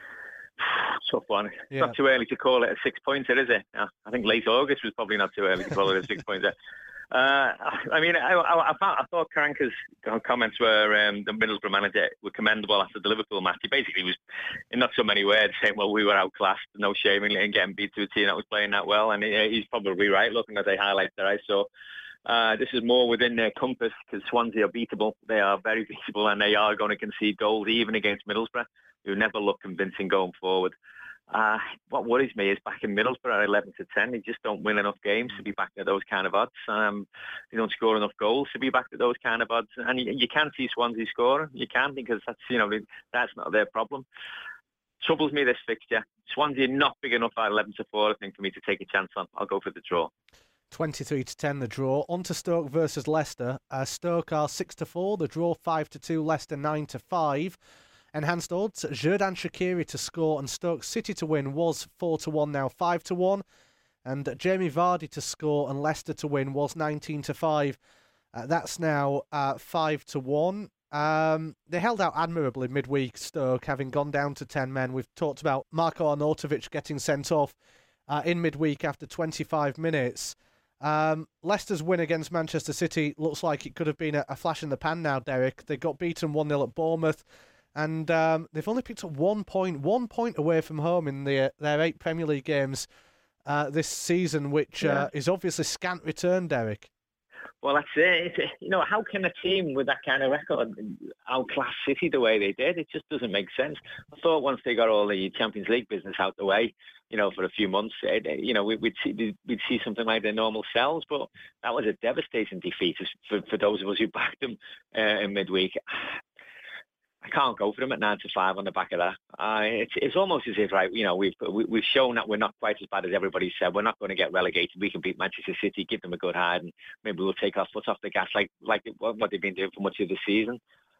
Tough one. It's yeah. not too early to call it a six-pointer, is it? I think late August was probably not too early to call it a six-pointer. Uh, I mean, I, I, I, thought, I thought Karanka's comments were um, the Middlesbrough manager were commendable after the Liverpool match. He basically was, in not so many words, saying, well, we were outclassed, no shaming, and getting beat to a team that was playing that well. And he, he's probably right, looking at the highlights that I saw. Uh, this is more within their compass because Swansea are beatable. They are very beatable, and they are going to concede goals, even against Middlesbrough, who never look convincing going forward. Uh, what worries me is back in Middlesbrough at eleven to ten, they just don't win enough games to be back at those kind of odds. Um, they don't score enough goals to be back at those kind of odds. And you, you can see Swansea scoring. You can, because that's, you know, that's not their problem. Troubles me, this fixture. Swansea not big enough at eleven to four, I think, for me to take a chance on. I'll go for the draw. twenty-three to ten the draw. On to Stoke versus Leicester. Uh, Stoke are six to four, the draw five to two, Leicester nine to five. Enhanced odds, Xherdan Shaqiri to score and Stoke City to win was four to one, now five to one. And Jamie Vardy to score and Leicester to win was nineteen to five. Uh, that's now uh, five to one. Um, they held out admirably midweek, Stoke, having gone down to ten men. We've talked about Marko Arnautovic getting sent off uh, in midweek after twenty-five minutes. Um, Leicester's win against Manchester City looks like it could have been a, a flash in the pan now, Derek. They got beaten one nil at Bournemouth. and um, they've only picked up one point, one point away from home in their, their eight Premier League games uh, this season, which yeah. uh, is obviously scant return, Derek. Well, that's it. It's, you know, how can a team with that kind of record outclass City the way they did? It just doesn't make sense. I thought once they got all the Champions League business out the way, you know, for a few months, it, you know, we'd see, we'd see something like their normal selves. But that was a devastating defeat for, for those of us who backed them uh, in midweek. I can't go for them at nine to five on the back of that. Uh, it's it's almost as if, right, you know, we've we, we've shown that we're not quite as bad as everybody said. We're not going to get relegated. We can beat Manchester City, give them a good hide, and maybe we'll take our foot off the gas like like what they've been doing for much of the season.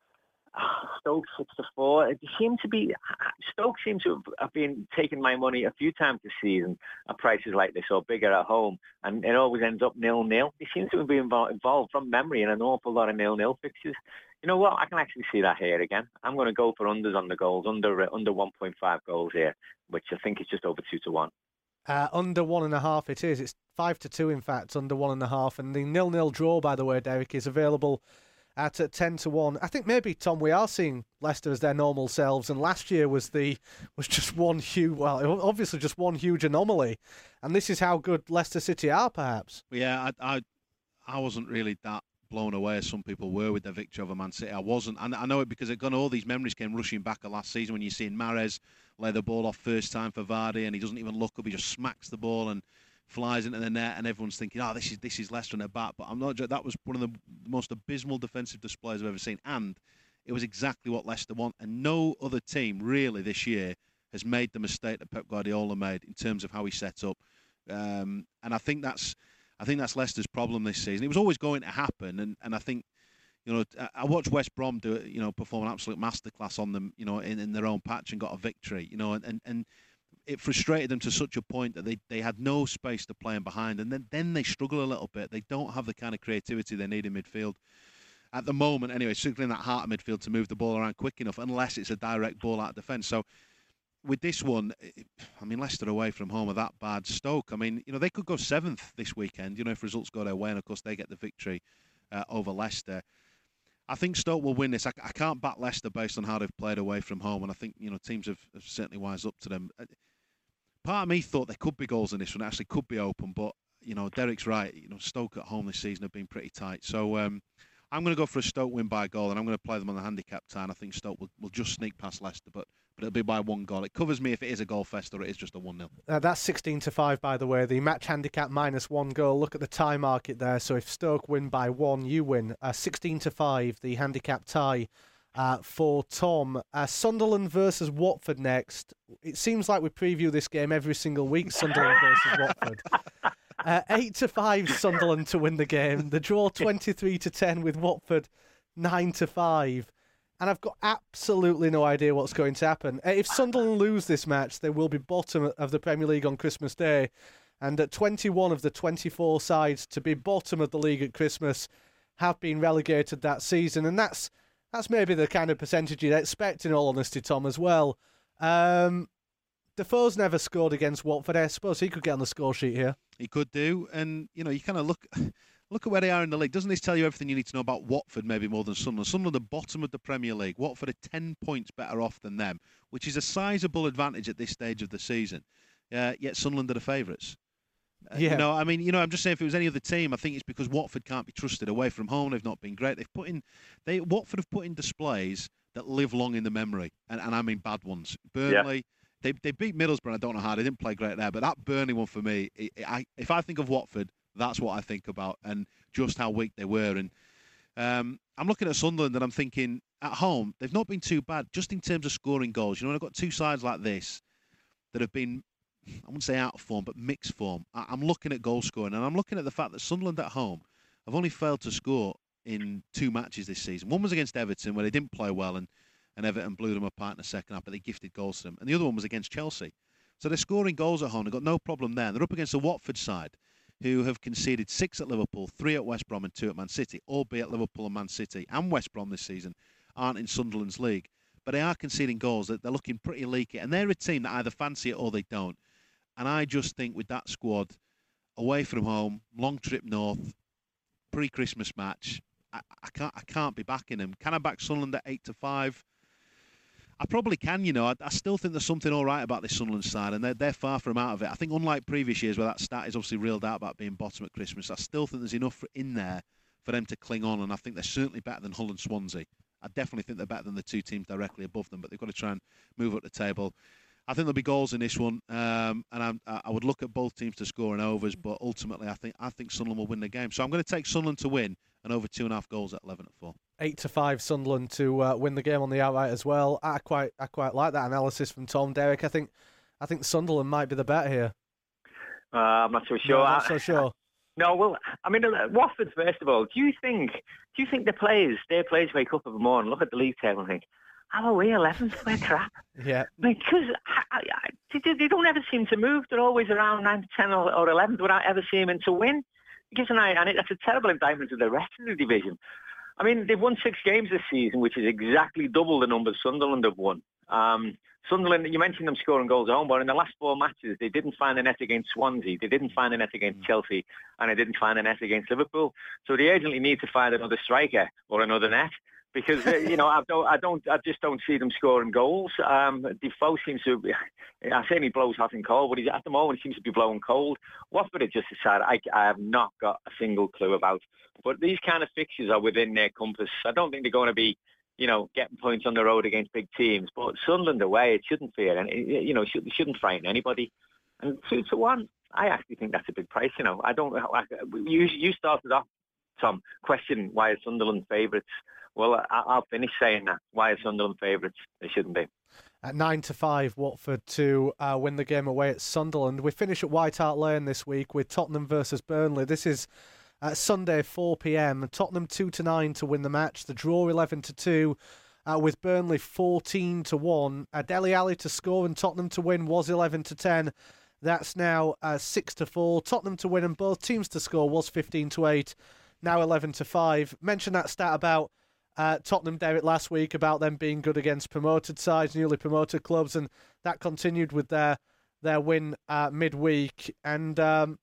Stoke six to four. It seemed to be Stoke seems to have been taking my money a few times this season at prices like this or bigger at home, and it always ends up nil nil. They seem to have been involved from memory in an awful lot of nil nil fixtures. You know what? I can actually see that here again. I'm going to go for unders on the goals, under uh, under one point five goals here, which I think is just over two to one. Uh, under one and a half it is. It's five to two, in fact, under one and a half. And the nil nil draw, by the way, Derek, is available at uh, ten to one. I think maybe, Tom, we are seeing Leicester as their normal selves, and last year was the was just one huge, well, obviously just one huge anomaly. And this is how good Leicester City are, perhaps. Yeah, I, I, I wasn't really that blown away as some people were with their victory over Man City. I wasn't, and I know it because it got all these memories came rushing back of last season when you're seeing Mahrez lay the ball off first time for Vardy, and he doesn't even look up, he just smacks the ball and flies into the net, and everyone's thinking, oh, this is this is Leicester in their bat. But I'm not. That was one of the most abysmal defensive displays I've ever seen, and it was exactly what Leicester want. And no other team really this year has made the mistake that Pep Guardiola made in terms of how he set up. Um, and I think that's. I think that's Leicester's problem this season. It was always going to happen, and, and I think, you know, I watched West Brom do, you know, perform an absolute masterclass on them, you know, in, in their own patch and got a victory, you know, and, and, and it frustrated them to such a point that they, they had no space to play in behind, and then, then they struggle a little bit. They don't have the kind of creativity they need in midfield at the moment, anyway, particularly in that heart of midfield to move the ball around quick enough, unless it's a direct ball out of defence. So, with this one, I mean, Leicester away from home are that bad. Stoke, I mean, you know, they could go seventh this weekend, you know, if results go their way, and of course they get the victory uh, over Leicester. I think Stoke will win this. I, I can't back Leicester based on how they've played away from home, and I think, you know, teams have, have certainly wised up to them. Part of me thought there could be goals in this one, actually could be open, but, you know, Derek's right. You know, Stoke at home this season have been pretty tight. So um, I'm going to go for a Stoke win by goal, and I'm going to play them on the handicap time. I think Stoke will, will just sneak past Leicester, but but it'll be by one goal. It covers me if it is a goal fest or it is just a one nil. Uh, that's sixteen to five, by the way. The match handicap minus one goal. Look at the tie market there. So if Stoke win by one, you win. Uh, sixteen to five, the handicap tie uh, for Tom. Uh, Sunderland versus Watford next. It seems like we preview this game every single week, Sunderland versus Watford. Uh, eight to five, Sunderland to win the game. The draw twenty-three to ten with Watford nine to five. And I've got absolutely no idea what's going to happen. If Sunderland lose this match, they will be bottom of the Premier League on Christmas Day. And at twenty-one of the twenty-four sides to be bottom of the league at Christmas have been relegated that season. And that's that's maybe the kind of percentage you'd expect, in all honesty, Tom, as well. Um, Defoe's never scored against Watford. I suppose he could get on the score sheet here. He could do. And, you know, you kind of look... Look at where they are in the league. Doesn't this tell you everything you need to know about Watford, maybe more than Sunderland? Sunderland are the bottom of the Premier League. Watford are ten points better off than them, which is a sizable advantage at this stage of the season. Uh, yet Sunderland are the favourites. Uh, yeah. You know, I mean, you know, I'm just saying, if it was any other team, I think it's because Watford can't be trusted away from home. They've not been great. They've put in, they Watford have put in displays that live long in the memory, and, and I mean bad ones. Burnley. Yeah. They they beat Middlesbrough. I don't know how they didn't play great there, but that Burnley one for me, it, it, I, if I think of Watford, that's what I think about, and just how weak they were. And um, I'm looking at Sunderland and I'm thinking, at home, they've not been too bad, just in terms of scoring goals. You know, I've got two sides like this that have been, I wouldn't say out of form, but mixed form. I- I'm looking at goal scoring, and I'm looking at the fact that Sunderland at home have only failed to score in two matches this season. One was against Everton, where they didn't play well, and, and Everton blew them apart in the second half, but they gifted goals to them. And the other one was against Chelsea. So they're scoring goals at home. They've got no problem there. And they're up against the Watford side, who have conceded six at Liverpool, three at West Brom and two at Man City, albeit Liverpool and Man City and West Brom this season aren't in Sunderland's league. But they are conceding goals. They're looking pretty leaky. And they're a team that either fancy it or they don't. And I just think with that squad, away from home, long trip north, pre-Christmas match, I, I can't I can't be backing them. Can I back Sunderland at eight to five? I probably can, you know. I, I still think there's something all right about this Sunderland side, and they're, they're far from out of it. I think unlike previous years where that stat is obviously reeled out about being bottom at Christmas, I still think there's enough in there for them to cling on, and I think they're certainly better than Hull and Swansea. I definitely think they're better than the two teams directly above them, but they've got to try and move up the table. I think there'll be goals in this one, um, and I, I would look at both teams to score and overs, but ultimately I think I think Sunderland will win the game. So I'm going to take Sunderland to win and over two and a half goals at eleven at four. Eight to five Sunderland to uh, win the game on the outright as well. I quite I quite like that analysis from Tom. Derek, I think I think Sunderland might be the bet here. Uh, I'm not so sure. No, not so sure. No, well, I mean, uh, Watford, first of all, do you think do you think the players, their players wake up every morning, look at the league table and think, oh, we eleventh, we're crap? Yeah. Because I, I, they, they don't ever seem to move. They're always around nine to ten or, or eleventh without ever seeming to win. It gives an eye, and it, that's a terrible indictment of the rest of the division. I mean, they've won six games this season, which is exactly double the numbers Sunderland have won. Um, Sunderland, you mentioned them scoring goals at home, but in the last four matches, they didn't find a net against Swansea, they didn't find a net against Chelsea, and they didn't find a net against Liverpool. So they urgently need to find another striker or another net. Because uh, you know, I don't, I don't, I just don't see them scoring goals. Um, Defoe seems to, I say he blows hot and cold, but he's, at the moment he seems to be blowing cold. Watford have just decided I, I have not got a single clue about. But these kind of fixtures are within their compass. I don't think they're going to be, you know, getting points on the road against big teams. But Sunderland away, it shouldn't fear, and you know, it shouldn't frighten anybody. And two to one, I actually think that's a big price. You know, I don't. I, you, you started off, Tom, questioning why are Sunderland favourites. Well, I, I'll finish saying that. Why are Sunderland favourites? They shouldn't be. At nine to five, Watford to uh, win the game away at Sunderland. We finish at White Hart Lane this week with Tottenham versus Burnley. This is uh, Sunday, four p.m. Tottenham two to nine to win the match. The draw eleven to two, uh, with Burnley fourteen to one. Uh, Dele Alli to score and Tottenham to win was eleven to ten. That's now uh, six to four. Tottenham to win and both teams to score was fifteen to eight. Now eleven to five. Mentioned that stat about Uh, Tottenham, Derek, last week about them being good against promoted sides, newly promoted clubs, and that continued with their their win uh, midweek. And um,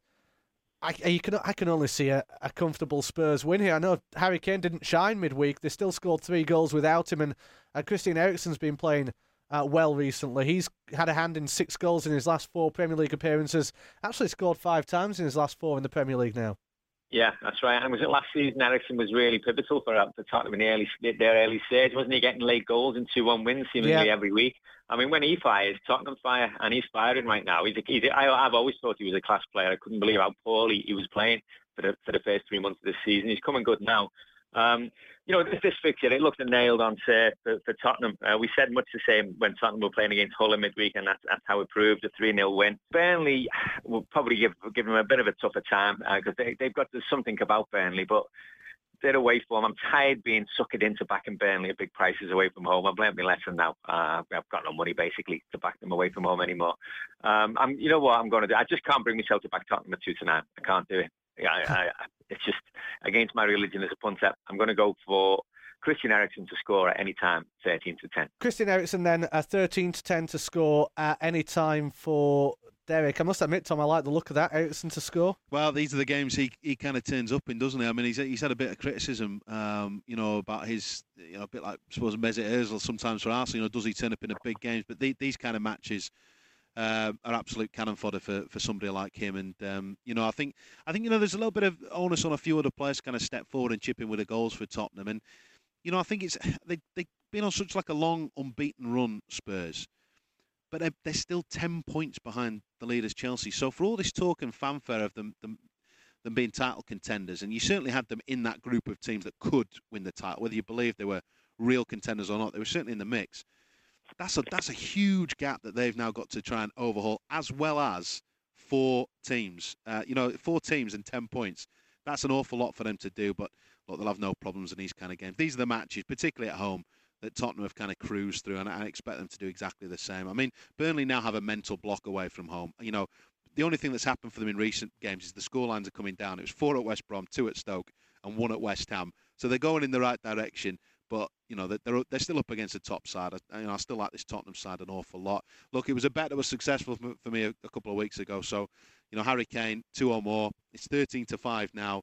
I, you can I can only see a, a comfortable Spurs win here. I know Harry Kane didn't shine midweek; they still scored three goals without him, and uh, Christian Eriksen's been playing uh, well recently. He's had a hand in six goals in his last four Premier League appearances. Actually, scored five times in his last four in the Premier League now. Yeah, that's right. And was it last season Eriksen was really pivotal for, for Tottenham in the early, their early stage, wasn't he? Getting late goals and two one wins seemingly yeah. every week. I mean, when he fires, Tottenham fire, and he's firing right now. He's, a, he's a, I, I've always thought he was a class player. I couldn't believe how poorly he was playing for the for the first three months of this season. He's coming good now. Um, you know, this, this fixture, it looks nailed on to, for, for Tottenham. Uh, we said much the same when Tottenham were playing against Hull in midweek, and that's, that's how it proved, a three nil win. Burnley will probably give give them a bit of a tougher time because uh, they, they've got something about Burnley, but they're away from them. I'm tired being suckered into backing Burnley at big prices away from home. I've learned my lesson now. Uh, I've got no money, basically, to back them away from home anymore. Um, I'm, you know what I'm going to do? I just can't bring myself to back Tottenham at two to nine. I can't do it. I, I, it's just against my religion as a punter. I'm going to go for Christian Eriksen to score at any time, thirteen to ten. Christian Eriksen then, uh, thirteen to ten to score at any time for Derek. I must admit, Tom, I like the look of that, Eriksen to score. Well, these are the games he he kind of turns up in, doesn't he? I mean, he's he's had a bit of criticism, um, you know, about his, you know, a bit like, I suppose, Mesut Ozil sometimes for Arsenal. You know, does he turn up in the big games? But the, these kind of matches Uh, are absolute cannon fodder for, for somebody like him, and um, you know I think I think you know there's a little bit of onus on a few other players to kind of step forward and chip in with the goals for Tottenham, and you know I think it's they they've been on such like a long unbeaten run, Spurs, but they're, they're still ten points behind the leaders Chelsea. So for all this talk and fanfare of them, them them being title contenders, and you certainly had them in that group of teams that could win the title, whether you believe they were real contenders or not, they were certainly in the mix. That's a that's a huge gap that they've now got to try and overhaul, as well as four teams. Uh, you know, four teams and ten points. That's an awful lot for them to do, but look, they'll have no problems in these kind of games. These are the matches, particularly at home, that Tottenham have kind of cruised through, and I expect them to do exactly the same. I mean, Burnley now have a mental block away from home. You know, the only thing that's happened for them in recent games is the scorelines are coming down. It was four at West Brom, two at Stoke, and one at West Ham. So they're going in the right direction. But, you know, they're they're still up against the top side. I, you know, I still like this Tottenham side an awful lot. Look, it was a bet that was successful for me a, a couple of weeks ago. So, you know, Harry Kane, two or more. It's thirteen to five now.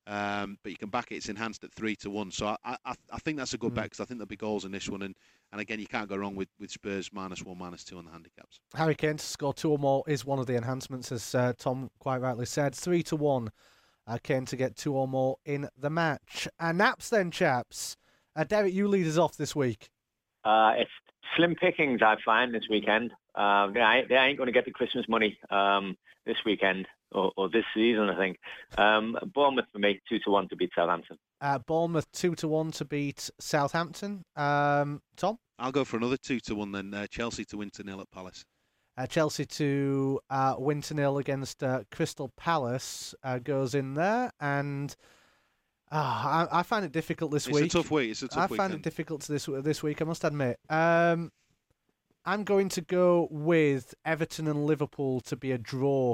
Um, but you can back it. It's enhanced at three to one. So I, I, I think that's a good mm. bet because I think there'll be goals in this one. And, and again, you can't go wrong with, with Spurs minus one, minus two on the handicaps. Harry Kane to score two or more is one of the enhancements, as uh, Tom quite rightly said. Three to one. Uh, Kane to get two or more in the match. And naps then, chaps. Uh, Derek, you lead us off this week. Uh, it's slim pickings, I find, this weekend. Uh, they, ain't, they ain't going to get the Christmas money um, this weekend or, or this season, I think. Um, Bournemouth for me, two to one to beat Southampton. Uh, Bournemouth two to one to beat Southampton. Um, Tom? I'll go for another two to one then. Uh, Chelsea to win to nil at Palace. Uh, Chelsea to uh, win to nil against uh, Crystal Palace uh, goes in there, and uh, I, I find it difficult this it's week. It's a tough week. It's a tough I week. find then. it difficult this this week. I must admit. Um, I'm going to go with Everton and Liverpool to be a draw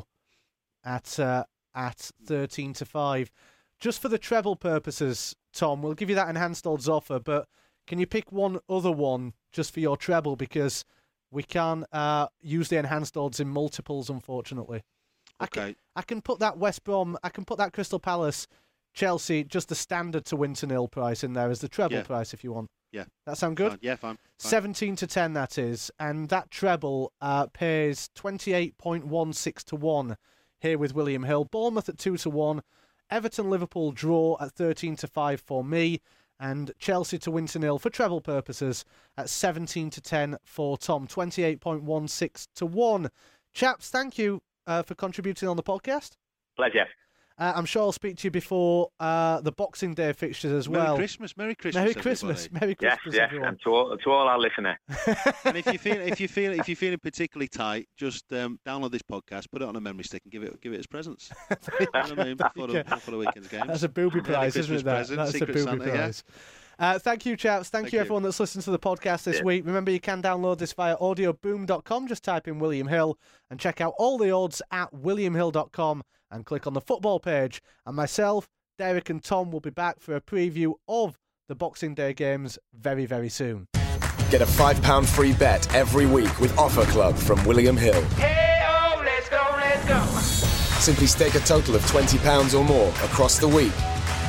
at uh, at thirteen to five, just for the treble purposes. Tom, we'll give you that enhanced odds offer, but can you pick one other one just for your treble, because we can uh, use the enhanced odds in multiples, unfortunately. Okay. I can, I can put that West Brom, I can put that Crystal Palace, Chelsea, just the standard to win to nil price in there as the treble yeah. price if you want. Yeah. That sound good? Fine. Yeah, fine. fine. seventeen to ten, that is. And that treble uh, pays twenty-eight point one six to one here with William Hill. Bournemouth at two to one. Everton Liverpool draw at thirteen to five for me. And Chelsea to win to nil for treble purposes at seventeen to ten for Tom. twenty-eight point one six to one. Chaps, thank you uh, for contributing on the podcast. Pleasure. Uh, I'm sure I'll speak to you before uh, the Boxing Day fixtures as Merry well. Christmas, Merry Christmas, Merry Christmas, everybody. Merry Christmas, yes, yes, everyone. and to all, to all our listeners. And if you feel if you feel if you're feeling particularly tight, just um, download this podcast, put it on a memory stick, and give it give it as presents. You know what I mean? Before the, before the weekend's games. That's a booby prize, Merry isn't it? Christmas That? present, That's Secret a booby Santa, prize. Yeah. Uh, thank you, chaps. Thank, Thank you, you. everyone that's listened to the podcast this Yeah. week. Remember, you can download this via audio boom dot com. Just type in William Hill and check out all the odds at william hill dot com and click on the football page. And myself, Derek and Tom will be back for a preview of the Boxing Day games very, very soon. Get a five pound free bet every week with Offer Club from William Hill. Hey, oh, let's go, let's go. Simply stake a total of twenty pounds or more across the week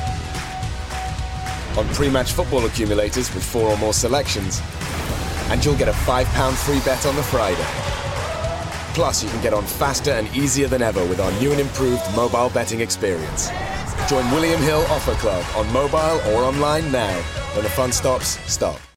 on pre-match football accumulators with four or more selections, and you'll get a five pound free bet on the Friday. Plus, you can get on faster and easier than ever with our new and improved mobile betting experience. Join William Hill Offer Club on mobile or online now. When the fun stops, stop.